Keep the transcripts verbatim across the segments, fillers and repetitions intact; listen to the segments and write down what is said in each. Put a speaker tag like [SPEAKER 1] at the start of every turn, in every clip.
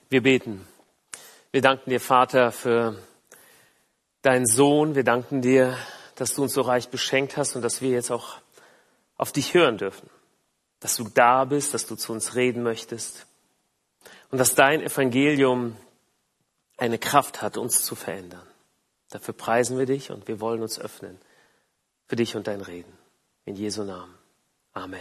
[SPEAKER 1] Wir beten. Wir danken dir, Vater, für deinen Sohn. Wir danken dir, dass du uns so reich beschenkt hast und dass wir jetzt auch auf dich hören dürfen. Dass du da bist, dass du zu uns reden möchtest und dass dein Evangelium eine Kraft hat, uns zu verändern. Dafür preisen wir dich und wir wollen uns öffnen für dich und dein Reden. In Jesu Namen. Amen.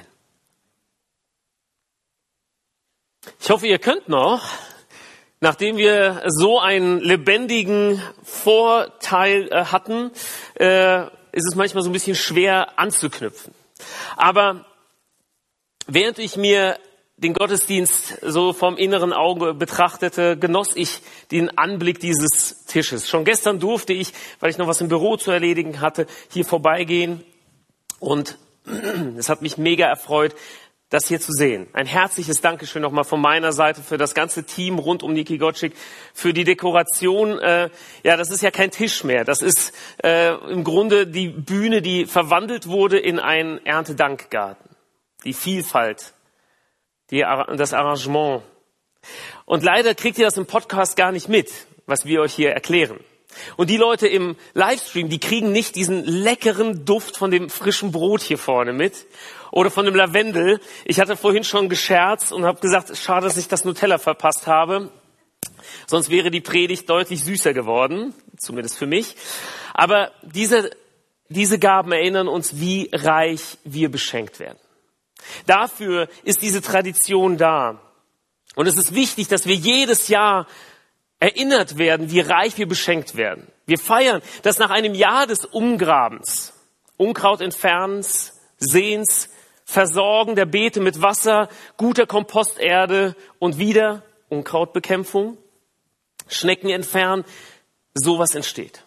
[SPEAKER 1] Ich hoffe, ihr könnt noch, nachdem wir so einen lebendigen Vorteil äh, hatten, äh, ist es manchmal so ein bisschen schwer anzuknüpfen. Aber während ich mir den Gottesdienst so vom inneren Auge betrachtete, genoss ich den Anblick dieses Tisches. Schon gestern durfte ich, weil ich noch was im Büro zu erledigen hatte, hier vorbeigehen. Und es hat mich mega erfreut, das hier zu sehen. Ein herzliches Dankeschön nochmal von meiner Seite für das ganze Team rund um Niki Gottschick, für die Dekoration. Äh, ja, das ist ja kein Tisch mehr. Das ist äh, im Grunde die Bühne, die verwandelt wurde in einen Erntedankgarten. Die Vielfalt, die, das Arrangement. Und leider kriegt ihr das im Podcast gar nicht mit, was wir euch hier erklären. Und die Leute im Livestream, die kriegen nicht diesen leckeren Duft von dem frischen Brot hier vorne mit oder von dem Lavendel. Ich hatte vorhin schon gescherzt und habe gesagt, schade, dass ich das Nutella verpasst habe. Sonst wäre die Predigt deutlich süßer geworden, zumindest für mich. Aber diese, diese Gaben erinnern uns, wie reich wir beschenkt werden. Dafür ist diese Tradition da. Und es ist wichtig, dass wir jedes Jahr erinnert werden, wie reich wir beschenkt werden. Wir feiern, dass nach einem Jahr des Umgrabens, Unkraut entfernens, Säens, Versorgen der Beete mit Wasser, guter Komposterde und wieder Unkrautbekämpfung, Schnecken entfernen, sowas entsteht.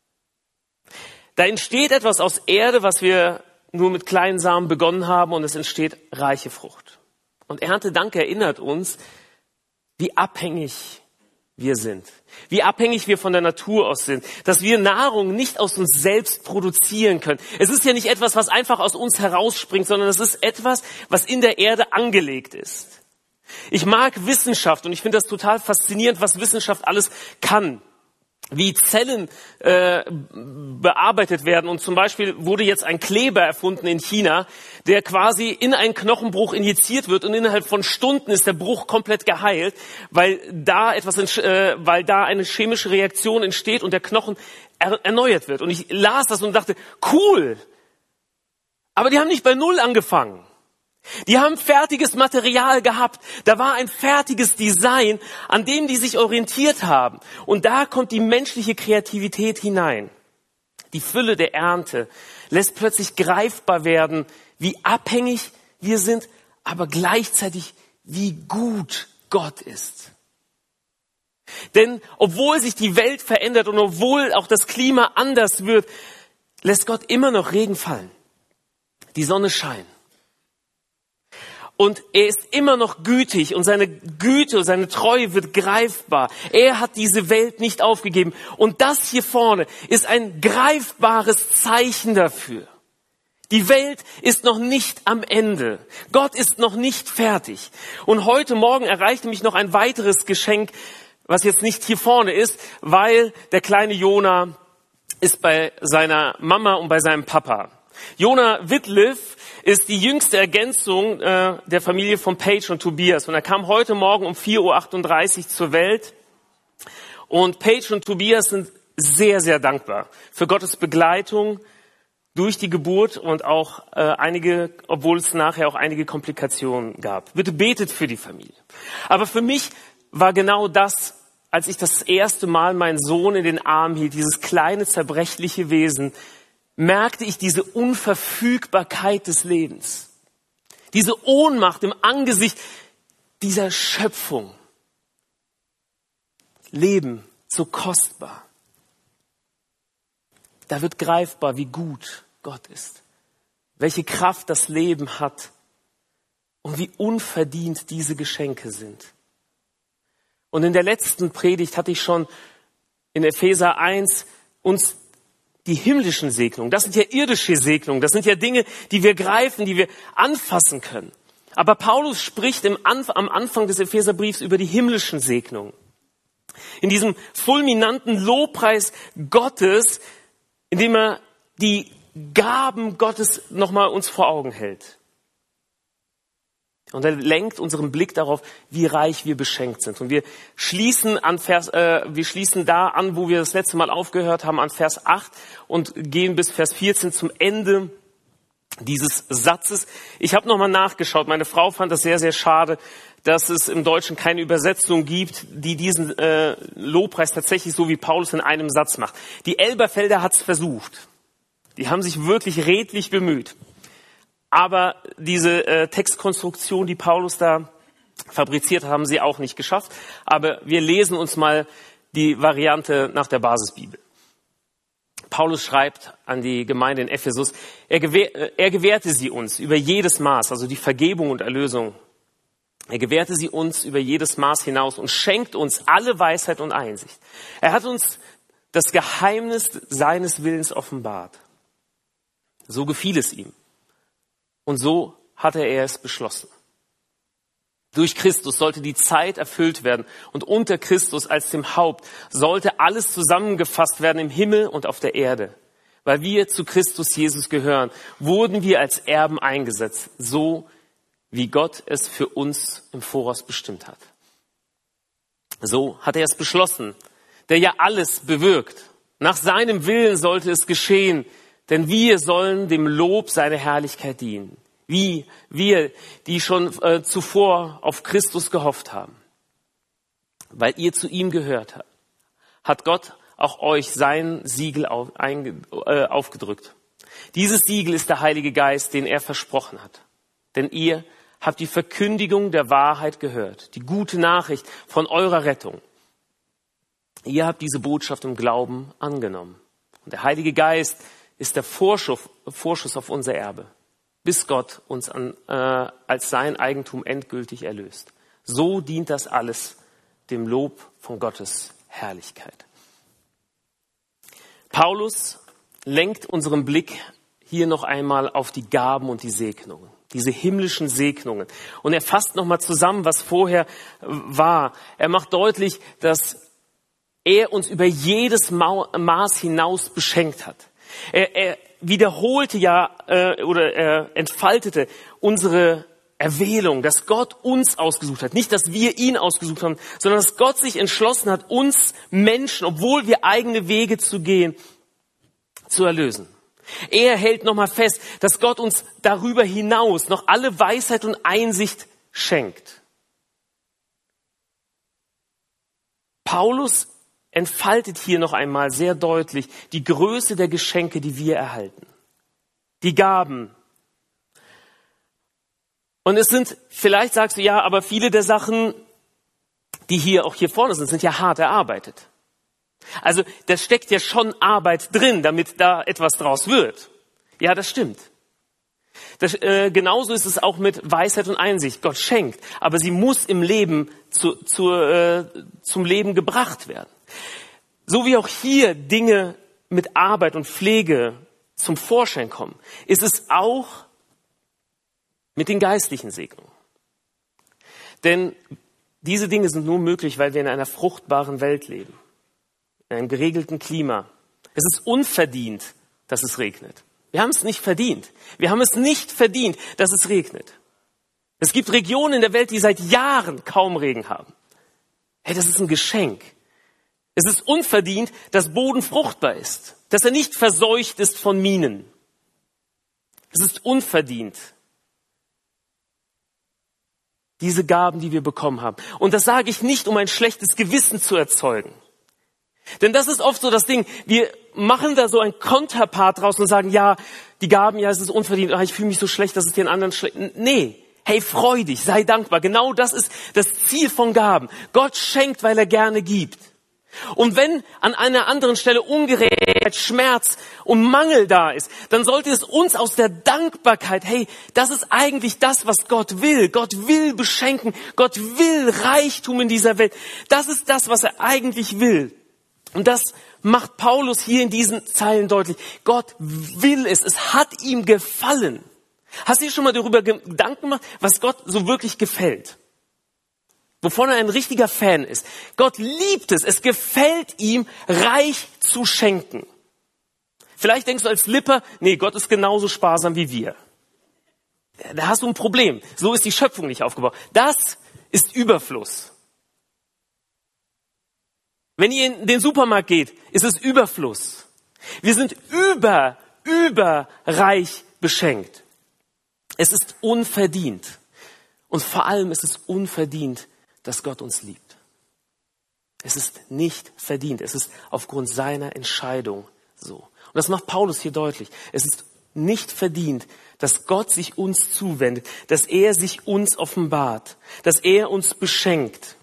[SPEAKER 1] Da entsteht etwas aus Erde, was wir nur mit kleinen Samen begonnen haben, und es entsteht reiche Frucht. Und Erntedank erinnert uns, wie abhängig wir sind, wie abhängig wir von der Natur aus sind, dass wir Nahrung nicht aus uns selbst produzieren können. Es ist ja nicht etwas, was einfach aus uns herausspringt, sondern es ist etwas, was in der Erde angelegt ist. Ich mag Wissenschaft und ich finde das total faszinierend, was Wissenschaft alles kann. Wie Zellen äh, bearbeitet werden. Und zum Beispiel wurde jetzt ein Kleber erfunden in China, der quasi in einen Knochenbruch injiziert wird und innerhalb von Stunden ist der Bruch komplett geheilt, weil da etwas, äh, weil da eine chemische Reaktion entsteht und der Knochen er- erneuert wird. Und ich las das und dachte, cool. Aber die haben nicht bei Null angefangen. Die haben fertiges Material gehabt. Da war ein fertiges Design, an dem die sich orientiert haben. Und da kommt die menschliche Kreativität hinein. Die Fülle der Ernte lässt plötzlich greifbar werden, wie abhängig wir sind, aber gleichzeitig wie gut Gott ist. Denn obwohl sich die Welt verändert und obwohl auch das Klima anders wird, lässt Gott immer noch Regen fallen. Die Sonne scheint. Und er ist immer noch gütig und seine Güte, seine Treue wird greifbar. Er hat diese Welt nicht aufgegeben. Und das hier vorne ist ein greifbares Zeichen dafür. Die Welt ist noch nicht am Ende. Gott ist noch nicht fertig. Und heute Morgen erreichte mich noch ein weiteres Geschenk, was jetzt nicht hier vorne ist, weil der kleine Jona ist bei seiner Mama und bei seinem Papa. Jona Wittliff ist die jüngste Ergänzung äh, der Familie von Paige und Tobias. Und er kam heute Morgen um vier Uhr achtunddreißig zur Welt. Und Paige und Tobias sind sehr, sehr dankbar für Gottes Begleitung durch die Geburt und auch äh, einige, obwohl es nachher auch einige Komplikationen gab. Bitte betet für die Familie. Aber für mich war genau das, als ich das erste Mal meinen Sohn in den Arm hielt, dieses kleine, zerbrechliche Wesen, merkte ich diese Unverfügbarkeit des Lebens. Diese Ohnmacht im Angesicht dieser Schöpfung. Leben, so kostbar. Da wird greifbar, wie gut Gott ist. Welche Kraft das Leben hat. Und wie unverdient diese Geschenke sind. Und in der letzten Predigt hatte ich schon in Epheser eins uns die himmlischen Segnungen, das sind ja irdische Segnungen, das sind ja Dinge, die wir greifen, die wir anfassen können. Aber Paulus spricht im Anf- am Anfang des Epheserbriefs über die himmlischen Segnungen. In diesem fulminanten Lobpreis Gottes, in dem er die Gaben Gottes nochmal uns vor Augen hält. Und er lenkt unseren Blick darauf, wie reich wir beschenkt sind. Und wir schließen an Vers, äh, wir schließen da an, wo wir das letzte Mal aufgehört haben, an Vers acht und gehen bis Vers vierzehn zum Ende dieses Satzes. Ich habe nochmal nachgeschaut. Meine Frau fand das sehr, sehr schade, dass es im Deutschen keine Übersetzung gibt, die diesen äh, Lobpreis tatsächlich so wie Paulus in einem Satz macht. Die Elberfelder hat es versucht. Die haben sich wirklich redlich bemüht. Aber diese äh, Textkonstruktion, die Paulus da fabriziert hat, haben sie auch nicht geschafft. Aber wir lesen uns mal die Variante nach der Basisbibel. Paulus schreibt an die Gemeinde in Ephesus, er, gewähr, er gewährte sie uns über jedes Maß, also die Vergebung und Erlösung. Er gewährte sie uns über jedes Maß hinaus und schenkt uns alle Weisheit und Einsicht. Er hat uns das Geheimnis seines Willens offenbart. So gefiel es ihm. Und so hatte er es beschlossen. Durch Christus sollte die Zeit erfüllt werden und unter Christus als dem Haupt sollte alles zusammengefasst werden im Himmel und auf der Erde. Weil wir zu Christus Jesus gehören, wurden wir als Erben eingesetzt, so wie Gott es für uns im Voraus bestimmt hat. So hat er es beschlossen, der ja alles bewirkt. Nach seinem Willen sollte es geschehen, denn wir sollen dem Lob seiner Herrlichkeit dienen. Wie wir, die schon äh, zuvor auf Christus gehofft haben. Weil ihr zu ihm gehört habt, hat Gott auch euch sein Siegel auf, einge, äh, aufgedrückt. Dieses Siegel ist der Heilige Geist, den er versprochen hat. Denn ihr habt die Verkündigung der Wahrheit gehört, die gute Nachricht von eurer Rettung. Ihr habt diese Botschaft im Glauben angenommen. Und der Heilige Geist ist der Vorschuss, Vorschuss auf unser Erbe, bis Gott uns an, äh, als sein Eigentum endgültig erlöst. So dient das alles dem Lob von Gottes Herrlichkeit. Paulus lenkt unseren Blick hier noch einmal auf die Gaben und die Segnungen, diese himmlischen Segnungen. Und er fasst nochmal zusammen, was vorher war. Er macht deutlich, dass er uns über jedes Maß hinaus beschenkt hat. Er, er wiederholte ja äh, oder er entfaltete unsere Erwählung, dass Gott uns ausgesucht hat. Nicht, dass wir ihn ausgesucht haben, sondern dass Gott sich entschlossen hat, uns Menschen, obwohl wir eigene Wege zu gehen, zu erlösen. Er hält nochmal fest, dass Gott uns darüber hinaus noch alle Weisheit und Einsicht schenkt. Paulus entfaltet hier noch einmal sehr deutlich die Größe der Geschenke, die wir erhalten. Die Gaben. Und es sind, vielleicht sagst du, ja, aber viele der Sachen, die hier auch hier vorne sind, sind ja hart erarbeitet. Also da steckt ja schon Arbeit drin, damit da etwas draus wird. Ja, das stimmt. Das, äh, genauso ist es auch mit Weisheit und Einsicht. Gott schenkt, aber sie muss im Leben zu, zu, äh, zum Leben gebracht werden. So wie auch hier Dinge mit Arbeit und Pflege zum Vorschein kommen, ist es auch mit den geistlichen Segnungen. Denn diese Dinge sind nur möglich, weil wir in einer fruchtbaren Welt leben, in einem geregelten Klima. Es ist unverdient, dass es regnet. Wir haben es nicht verdient. Wir haben es nicht verdient, dass es regnet. Es gibt Regionen in der Welt, die seit Jahren kaum Regen haben. Hey, das ist ein Geschenk. Es ist unverdient, dass Boden fruchtbar ist, dass er nicht verseucht ist von Minen. Es ist unverdient. Diese Gaben, die wir bekommen haben. Und das sage ich nicht, um ein schlechtes Gewissen zu erzeugen. Denn das ist oft so das Ding, wir machen da so ein Konterpart draus und sagen, ja, die Gaben, ja, es ist unverdient, ach, ich fühle mich so schlecht, dass es den anderen schlecht. Nee, hey, freu dich, sei dankbar. Genau das ist das Ziel von Gaben. Gott schenkt, weil er gerne gibt. Und wenn an einer anderen Stelle Ungerechtigkeit, Schmerz und Mangel da ist, dann sollte es uns aus der Dankbarkeit, hey, das ist eigentlich das, was Gott will. Gott will beschenken, Gott will Reichtum in dieser Welt. Das ist das, was er eigentlich will. Und das macht Paulus hier in diesen Zeilen deutlich. Gott will es, es hat ihm gefallen. Hast du dir schon mal darüber Gedanken gemacht, was Gott so wirklich gefällt? Wovon er ein richtiger Fan ist. Gott liebt es, es gefällt ihm, reich zu schenken. Vielleicht denkst du als Lipper, nee, Gott ist genauso sparsam wie wir. Da hast du ein Problem. So ist die Schöpfung nicht aufgebaut. Das ist Überfluss. Wenn ihr in den Supermarkt geht, ist es Überfluss. Wir sind über, überreich beschenkt. Es ist unverdient. Und vor allem ist es unverdient, dass Gott uns liebt. Es ist nicht verdient. Es ist aufgrund seiner Entscheidung so. Und das macht Paulus hier deutlich. Es ist nicht verdient, dass Gott sich uns zuwendet, dass er sich uns offenbart, dass er uns beschenkt.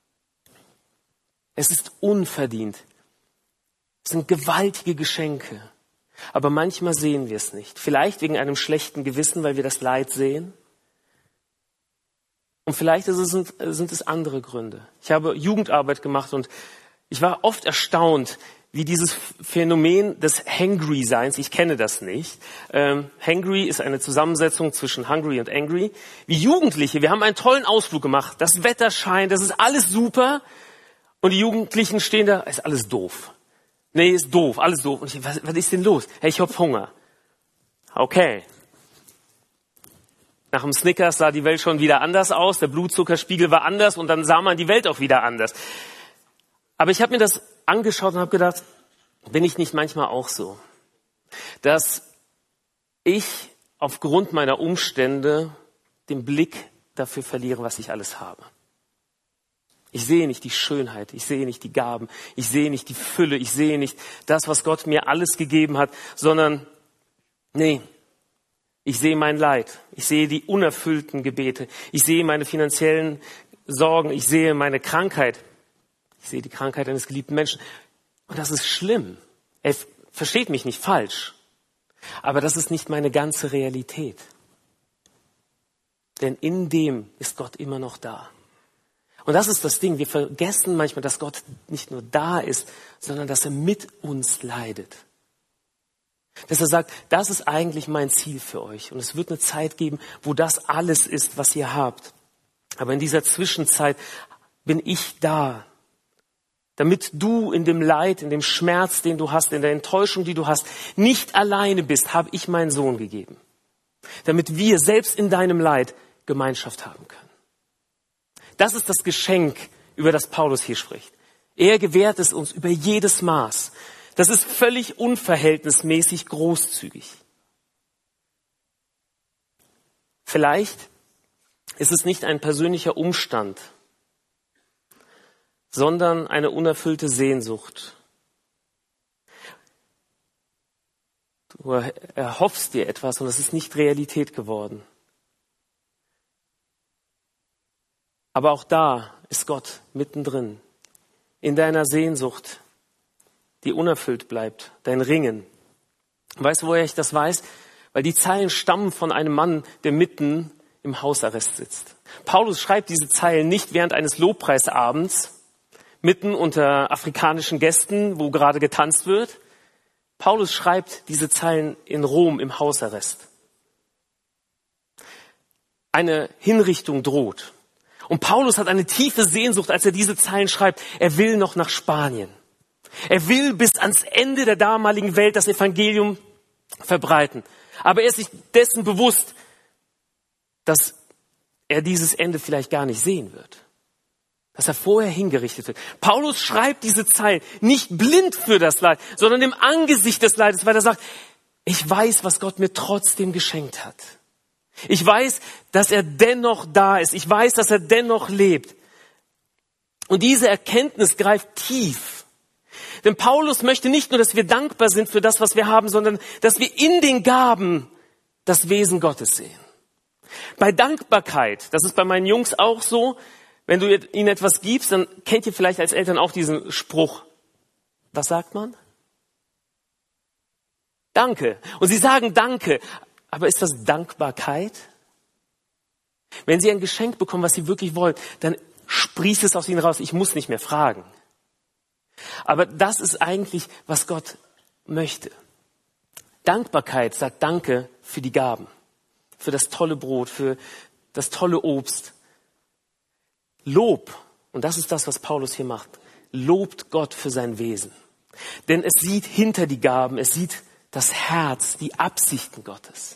[SPEAKER 1] Es ist unverdient. Es sind gewaltige Geschenke. Aber manchmal sehen wir es nicht. Vielleicht wegen einem schlechten Gewissen, weil wir das Leid sehen. Und vielleicht ist es, sind, sind es andere Gründe. Ich habe Jugendarbeit gemacht und ich war oft erstaunt, wie dieses Phänomen des Hangry-Seins, ich kenne das nicht. Ähm, Hangry ist eine Zusammensetzung zwischen Hungry und Angry. Wie Jugendliche, wir haben einen tollen Ausflug gemacht. Das Wetter scheint, das ist alles super. Und die Jugendlichen stehen da, ist alles doof. Nee, ist doof, alles doof. Und ich, was, was ist denn los? Hey, ich hab Hunger. Okay. Nach dem Snickers sah die Welt schon wieder anders aus. Der Blutzuckerspiegel war anders und dann sah man die Welt auch wieder anders. Aber ich habe mir das angeschaut und habe gedacht, bin ich nicht manchmal auch so, dass ich aufgrund meiner Umstände den Blick dafür verliere, was ich alles habe. Ich sehe nicht die Schönheit, ich sehe nicht die Gaben, ich sehe nicht die Fülle, ich sehe nicht das, was Gott mir alles gegeben hat, sondern, nee, ich sehe mein Leid, ich sehe die unerfüllten Gebete, ich sehe meine finanziellen Sorgen, ich sehe meine Krankheit, ich sehe die Krankheit eines geliebten Menschen. Und das ist schlimm. Er versteht mich nicht falsch, aber das ist nicht meine ganze Realität. Denn in dem ist Gott immer noch da. Und das ist das Ding, wir vergessen manchmal, dass Gott nicht nur da ist, sondern dass er mit uns leidet. Dass er sagt, das ist eigentlich mein Ziel für euch. Und es wird eine Zeit geben, wo das alles ist, was ihr habt. Aber in dieser Zwischenzeit bin ich da, damit du in dem Leid, in dem Schmerz, den du hast, in der Enttäuschung, die du hast, nicht alleine bist, habe ich meinen Sohn gegeben. Damit wir selbst in deinem Leid Gemeinschaft haben können. Das ist das Geschenk, über das Paulus hier spricht. Er gewährt es uns über jedes Maß. Das ist völlig unverhältnismäßig großzügig. Vielleicht ist es nicht ein persönlicher Umstand, sondern eine unerfüllte Sehnsucht. Du erhoffst dir etwas und es ist nicht Realität geworden. Aber auch da ist Gott mittendrin. In deiner Sehnsucht, die unerfüllt bleibt, dein Ringen. Weißt du, woher ich das weiß? Weil die Zeilen stammen von einem Mann, der mitten im Hausarrest sitzt. Paulus schreibt diese Zeilen nicht während eines Lobpreisabends, mitten unter afrikanischen Gästen, wo gerade getanzt wird. Paulus schreibt diese Zeilen in Rom im Hausarrest. Eine Hinrichtung droht. Und Paulus hat eine tiefe Sehnsucht, als er diese Zeilen schreibt. Er will noch nach Spanien. Er will bis ans Ende der damaligen Welt das Evangelium verbreiten. Aber er ist sich dessen bewusst, dass er dieses Ende vielleicht gar nicht sehen wird. Dass er vorher hingerichtet wird. Paulus schreibt diese Zeilen nicht blind für das Leid, sondern im Angesicht des Leides, weil er sagt, ich weiß, was Gott mir trotzdem geschenkt hat. Ich weiß, dass er dennoch da ist. Ich weiß, dass er dennoch lebt. Und diese Erkenntnis greift tief. Denn Paulus möchte nicht nur, dass wir dankbar sind für das, was wir haben, sondern dass wir in den Gaben das Wesen Gottes sehen. Bei Dankbarkeit, das ist bei meinen Jungs auch so, wenn du ihnen etwas gibst, dann kennt ihr vielleicht als Eltern auch diesen Spruch. Was sagt man? Danke. Und sie sagen Danke. Aber ist das Dankbarkeit? Wenn sie ein Geschenk bekommen, was sie wirklich wollen, dann sprießt es aus ihnen raus. Ich muss nicht mehr fragen. Aber das ist eigentlich, was Gott möchte. Dankbarkeit sagt Danke für die Gaben. für das tolle Brot, für das tolle Obst. Lob, und das ist das, was Paulus hier macht, lobt Gott für sein Wesen. Denn es sieht hinter die Gaben, es sieht das Herz, die Absichten Gottes.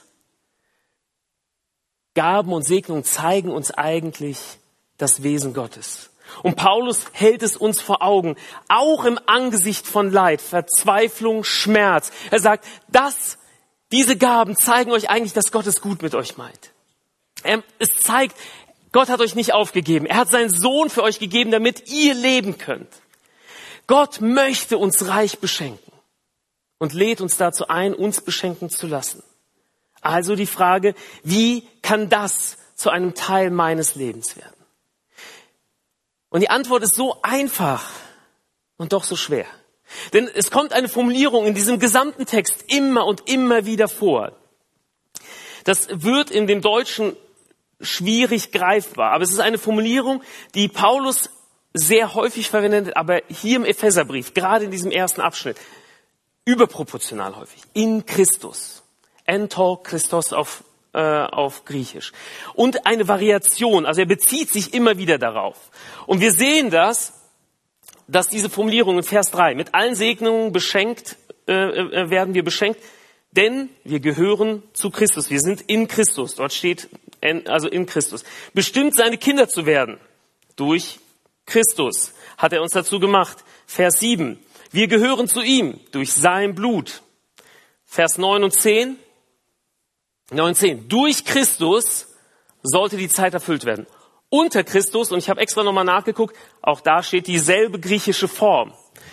[SPEAKER 1] Gaben und Segnungen zeigen uns eigentlich das Wesen Gottes. Und Paulus hält es uns vor Augen, auch im Angesicht von Leid, Verzweiflung, Schmerz. Er sagt, das, diese Gaben zeigen euch eigentlich, dass Gott es gut mit euch meint. Er, es zeigt, Gott hat euch nicht aufgegeben. Er hat seinen Sohn für euch gegeben, damit ihr leben könnt. Gott möchte uns reich beschenken und lädt uns dazu ein, uns beschenken zu lassen. Also die Frage, wie kann das zu einem Teil meines Lebens werden? Und die Antwort ist so einfach und doch so schwer. Denn es kommt eine Formulierung in diesem gesamten Text immer und immer wieder vor. Das wird in dem Deutschen schwierig greifbar, aber es ist eine Formulierung, die Paulus sehr häufig verwendet, aber hier im Epheserbrief, gerade in diesem ersten Abschnitt, überproportional häufig. In Christus. Ento Christos auf, äh, auf Griechisch. Und eine Variation, also er bezieht sich immer wieder darauf. Und wir sehen das, dass diese Formulierung in Vers drei, mit allen Segnungen beschenkt, äh, äh, werden wir beschenkt, denn wir gehören zu Christus. Wir sind in Christus. Dort steht, also in Christus. Bestimmt, seine Kinder zu werden. Durch Christus hat er uns dazu gemacht. Vers sieben. Wir gehören zu ihm durch sein Blut. Vers neun und zehn. neun und zehn. Durch Christus sollte die Zeit erfüllt werden. Unter Christus, und ich habe extra nochmal nachgeguckt, auch da steht dieselbe griechische Form.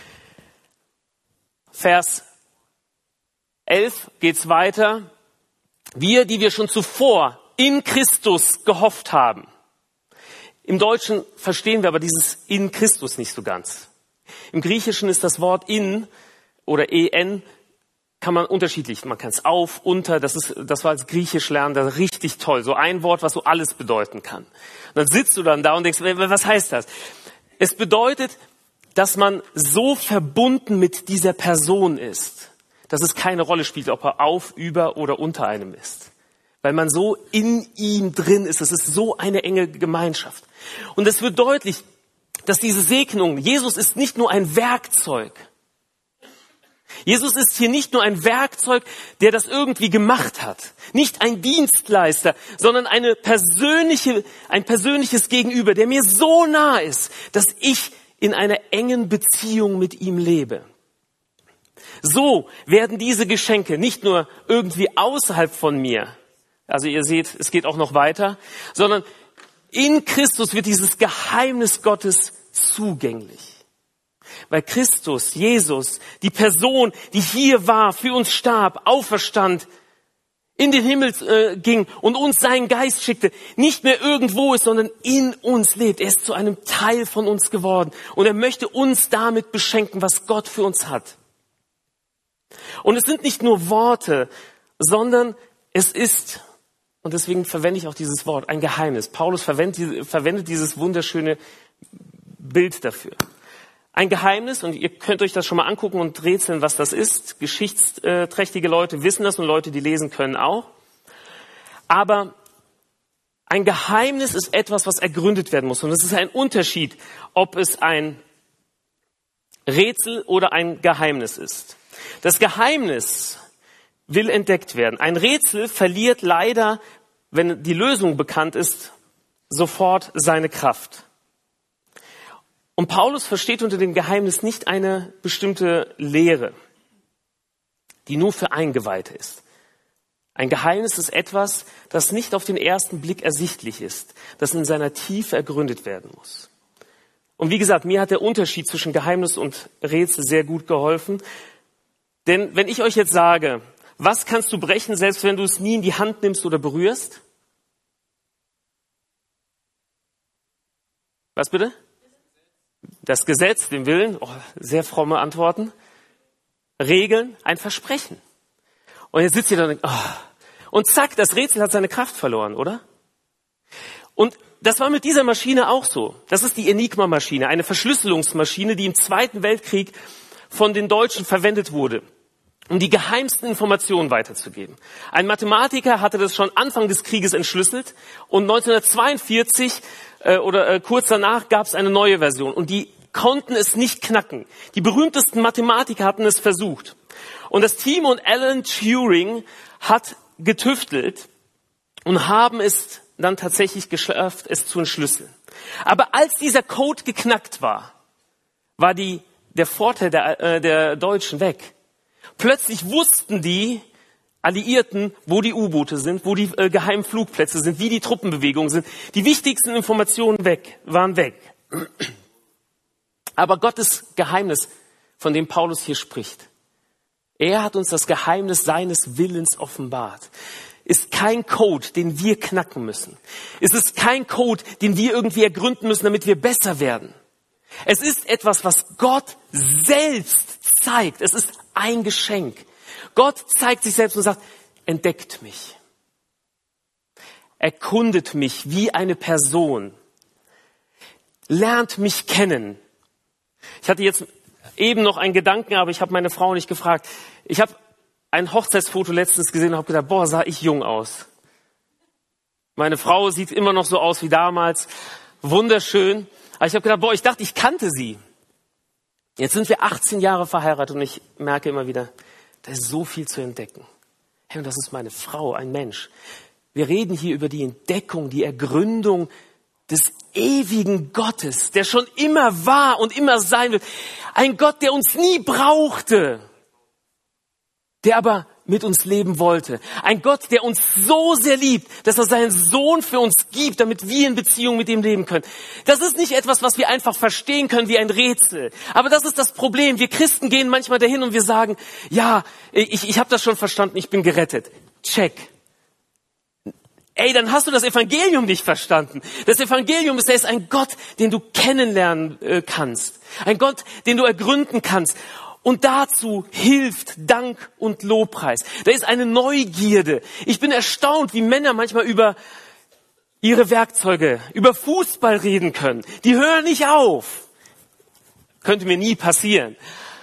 [SPEAKER 1] Vers elf geht's weiter. Wir, die wir schon zuvor in Christus gehofft haben. Im Deutschen verstehen wir aber dieses in Christus nicht so ganz. Im Griechischen ist das Wort in oder en, kann man unterschiedlich, man kann es auf, unter, das ist, das war als Griechisch lernen, das ist richtig toll. So ein Wort, was so alles bedeuten kann. Und dann sitzt du dann da und denkst, was heißt das? Es bedeutet, dass man so verbunden mit dieser Person ist, dass es keine Rolle spielt, ob er auf, über oder unter einem ist. Weil man so in ihm drin ist. Es ist so eine enge Gemeinschaft. Und es wird deutlich, dass diese Segnung, Jesus ist nicht nur ein Werkzeug. Jesus ist hier nicht nur ein Werkzeug, der das irgendwie gemacht hat. Nicht ein Dienstleister, sondern eine persönliche, ein persönliches Gegenüber, der mir so nah ist, dass ich in einer engen Beziehung mit ihm lebe. So werden diese Geschenke nicht nur irgendwie außerhalb von mir, also ihr seht, es geht auch noch weiter, sondern in Christus wird dieses Geheimnis Gottes zugänglich. Weil Christus, Jesus, die Person, die hier war, für uns starb, auferstand, in den Himmel äh, ging und uns seinen Geist schickte, nicht mehr irgendwo ist, sondern in uns lebt. Er ist zu einem Teil von uns geworden und er möchte uns damit beschenken, was Gott für uns hat. Und es sind nicht nur Worte, sondern es ist, und deswegen verwende ich auch dieses Wort, ein Geheimnis. Paulus verwendet, verwendet dieses wunderschöne Bild dafür. Ein Geheimnis, und ihr könnt euch das schon mal angucken und rätseln, was das ist. Geschichtsträchtige Leute wissen das und Leute, die lesen können auch. Aber ein Geheimnis ist etwas, was ergründet werden muss. Und es ist ein Unterschied, ob es ein Rätsel oder ein Geheimnis ist. Das Geheimnis will entdeckt werden. Ein Rätsel verliert leider, wenn die Lösung bekannt ist, sofort seine Kraft. Und Paulus versteht unter dem Geheimnis nicht eine bestimmte Lehre, die nur für Eingeweihte ist. Ein Geheimnis ist etwas, das nicht auf den ersten Blick ersichtlich ist, das in seiner Tiefe ergründet werden muss. Und wie gesagt, mir hat der Unterschied zwischen Geheimnis und Rätsel sehr gut geholfen. Denn wenn ich euch jetzt sage, was kannst du brechen, selbst wenn du es nie in die Hand nimmst oder berührst? Was bitte? Das Gesetz, den Willen, oh, sehr fromme Antworten. Regeln, ein Versprechen. Und jetzt sitzt ihr da und denkt, oh. Und zack, das Rätsel hat seine Kraft verloren, oder? Und das war mit dieser Maschine auch so. Das ist die Enigma-Maschine, eine Verschlüsselungsmaschine, die im Zweiten Weltkrieg von den Deutschen verwendet wurde. um die geheimsten Informationen weiterzugeben. Ein Mathematiker hatte das schon Anfang des Krieges entschlüsselt und neunzehnhundertzweiundvierzig äh, oder äh, kurz danach gab es eine neue Version und die konnten es nicht knacken. Die berühmtesten Mathematiker hatten es versucht. Und das Team und Alan Turing hat getüftelt und haben es dann tatsächlich geschafft, es zu entschlüsseln. Aber als dieser Code geknackt war, war die, der Vorteil der, äh, der Deutschen weg. Plötzlich wussten die Alliierten, wo die U-Boote sind, wo die äh, geheimen Flugplätze sind, wie die Truppenbewegungen sind. Die wichtigsten Informationen weg, waren weg. Aber Gottes Geheimnis, von dem Paulus hier spricht, er hat uns das Geheimnis seines Willens offenbart. Ist kein Code, den wir knacken müssen. Es ist kein Code, den wir irgendwie ergründen müssen, damit wir besser werden. Es ist etwas, was Gott selbst zeigt. Es ist ein Geschenk. Gott zeigt sich selbst und sagt, entdeckt mich. Erkundet mich wie eine Person. Lernt mich kennen. Ich hatte jetzt eben noch einen Gedanken, aber ich habe meine Frau nicht gefragt. Ich habe ein Hochzeitsfoto letztens gesehen und habe gedacht, boah, sah ich jung aus. Meine Frau sieht immer noch so aus wie damals. Wunderschön. Aber ich habe gedacht, boah, ich dachte, ich kannte sie. Jetzt sind wir achtzehn Jahre verheiratet und ich merke immer wieder, da ist so viel zu entdecken. Hey, und das ist meine Frau, ein Mensch. Wir reden hier über die Entdeckung, die Ergründung des ewigen Gottes, der schon immer war und immer sein wird. Ein Gott, der uns nie brauchte, der aber mit uns leben wollte. Ein Gott, der uns so sehr liebt, dass er seinen Sohn für uns gibt, damit wir in Beziehung mit ihm leben können. Das ist nicht etwas, was wir einfach verstehen können wie ein Rätsel. Aber das ist das Problem. Wir Christen gehen manchmal dahin und wir sagen, ja, ich, ich habe das schon verstanden, ich bin gerettet. Check. Ey, dann hast du das Evangelium nicht verstanden. Das Evangelium ist, er ist ein Gott, den du kennenlernen äh, kannst. Ein Gott, den du ergründen kannst. Und dazu hilft Dank und Lobpreis. Da ist eine Neugierde. Ich bin erstaunt, wie Männer manchmal über ihre Werkzeuge, über Fußball reden können. Die hören nicht auf. Könnte mir nie passieren.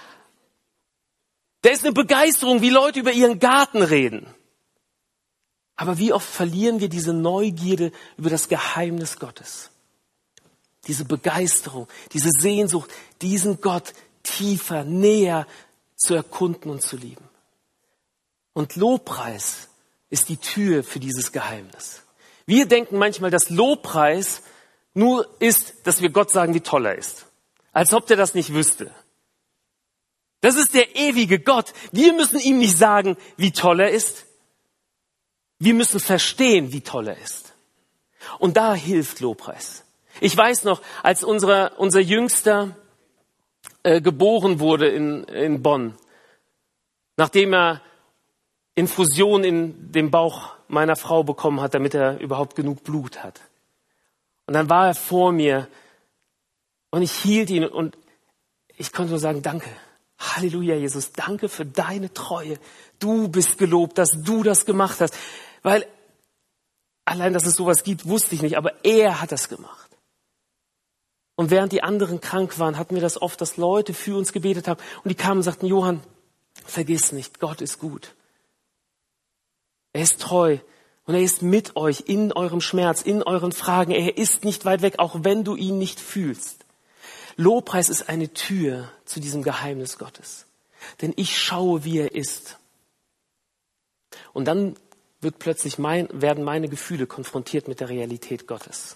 [SPEAKER 1] Da ist eine Begeisterung, wie Leute über ihren Garten reden. Aber wie oft verlieren wir diese Neugierde über das Geheimnis Gottes? Diese Begeisterung, diese Sehnsucht, diesen Gott tiefer, näher zu erkunden und zu lieben. Und Lobpreis ist die Tür für dieses Geheimnis. Wir denken manchmal, dass Lobpreis nur ist, dass wir Gott sagen, wie toll er ist. Als ob der das nicht wüsste. Das ist der ewige Gott. Wir müssen ihm nicht sagen, wie toll er ist. Wir müssen verstehen, wie toll er ist. Und da hilft Lobpreis. Ich weiß noch, als unser, unser Jüngster äh, geboren wurde in, in Bonn, nachdem er Infusion in den Bauch meiner Frau bekommen hat, damit er überhaupt genug Blut hat. Und dann war er vor mir und ich hielt ihn und ich konnte nur sagen, danke. Halleluja, Jesus, danke für deine Treue. Du bist gelobt, dass du das gemacht hast. Weil allein, dass es sowas gibt, wusste ich nicht, aber er hat das gemacht. Und während die anderen krank waren, hatten wir das oft, dass Leute für uns gebetet haben und die kamen und sagten, Johann, vergiss nicht, Gott ist gut. Er ist treu und er ist mit euch in eurem Schmerz, in euren Fragen. Er ist nicht weit weg, auch wenn du ihn nicht fühlst. Lobpreis ist eine Tür zu diesem Geheimnis Gottes. Denn ich schaue, wie er ist. Und dann wird plötzlich mein, werden meine Gefühle konfrontiert mit der Realität Gottes.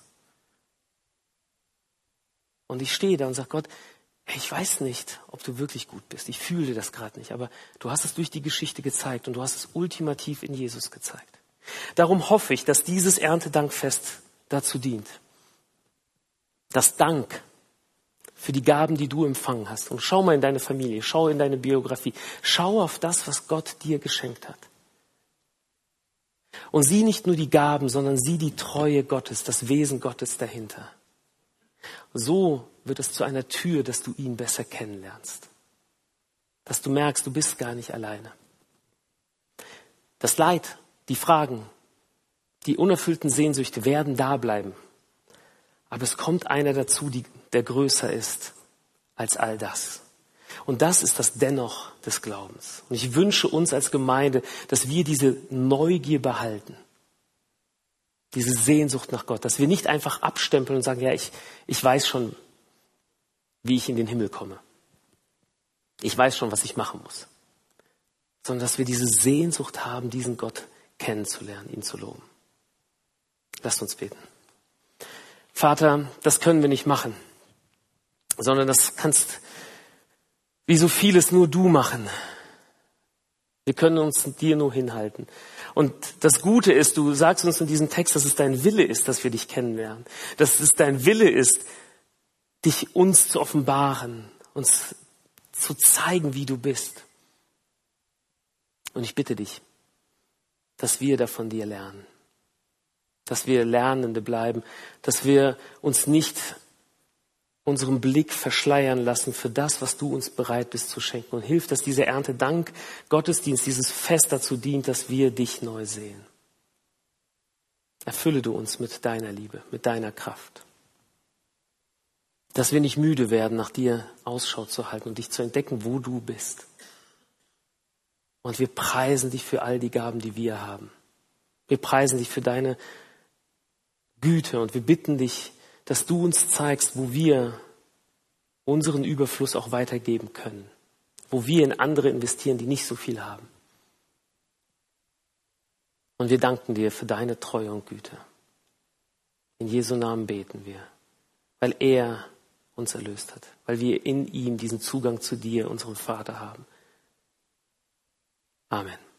[SPEAKER 1] Und ich stehe da und sage, Gott, ich weiß nicht, ob du wirklich gut bist. Ich fühle das gerade nicht, aber du hast es durch die Geschichte gezeigt und du hast es ultimativ in Jesus gezeigt. Darum hoffe ich, dass dieses Erntedankfest dazu dient. Das Dank für die Gaben, die du empfangen hast. Und schau mal in deine Familie, schau in deine Biografie, schau auf das, was Gott dir geschenkt hat. Und sieh nicht nur die Gaben, sondern sieh die Treue Gottes, das Wesen Gottes dahinter. So wird es zu einer Tür, dass du ihn besser kennenlernst. Dass du merkst, du bist gar nicht alleine. Das Leid, die Fragen, die unerfüllten Sehnsüchte werden da bleiben. Aber es kommt einer dazu, die, der größer ist als all das. Und das ist das Dennoch des Glaubens. Und ich wünsche uns als Gemeinde, dass wir diese Neugier behalten. Diese Sehnsucht nach Gott. Dass wir nicht einfach abstempeln und sagen, ja, ich, ich weiß schon, wie ich in den Himmel komme. Ich weiß schon, was ich machen muss. Sondern dass wir diese Sehnsucht haben, diesen Gott kennenzulernen, ihn zu loben. Lasst uns beten. Vater, das können wir nicht machen, sondern das kannst, wie so vieles, nur du machen. Wir können uns dir nur hinhalten. Und das Gute ist, du sagst uns in diesem Text, dass es dein Wille ist, dass wir dich kennenlernen. Dass es dein Wille ist, dich uns zu offenbaren, uns zu zeigen, wie du bist. Und ich bitte dich, dass wir da von dir lernen. Dass wir Lernende bleiben, dass wir uns nicht unseren Blick verschleiern lassen für das, was du uns bereit bist zu schenken. Und hilf, dass dieser Erntedank Gottesdienst, dieses Fest dazu dient, dass wir dich neu sehen. Erfülle du uns mit deiner Liebe, mit deiner Kraft. Dass wir nicht müde werden, nach dir Ausschau zu halten und dich zu entdecken, wo du bist. Und wir preisen dich für all die Gaben, die wir haben. Wir preisen dich für deine Güte und wir bitten dich, dass du uns zeigst, wo wir unseren Überfluss auch weitergeben können. Wo wir in andere investieren, die nicht so viel haben. Und wir danken dir für deine Treue und Güte. In Jesu Namen beten wir, weil er uns erlöst hat, weil wir in ihm diesen Zugang zu dir, unserem Vater, haben. Amen.